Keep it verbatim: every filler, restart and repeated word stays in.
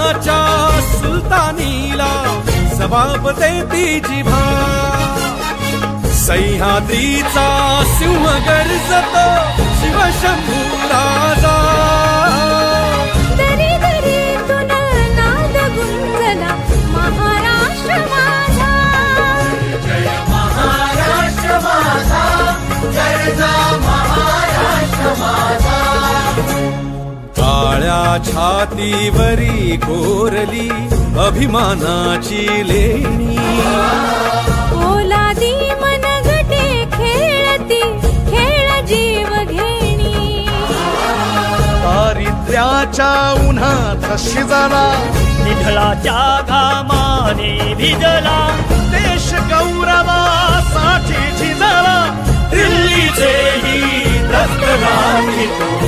जगाच्या सुलतानीला जबाब देती जिभा. सह्याद्रीचा सिंह गर्जतो शिवशंभू राजा. दरी दरीतून नाद गुंजला महाराष्ट्र माझा. जय महाराष्ट्र माझा, जय जय महाराष्ट्र माझा. काळ्या छातीवरी कोरली अभिमानाची लेणी. ओलादी मनगटे खेळती खेळ जीव घेणी. दारिद्र्याच्या उन्हात शिजला, निधळाच्या घामाने भिजला. देश गौरवासाठी झिजला. दिल्लीचेही दस्तराही तो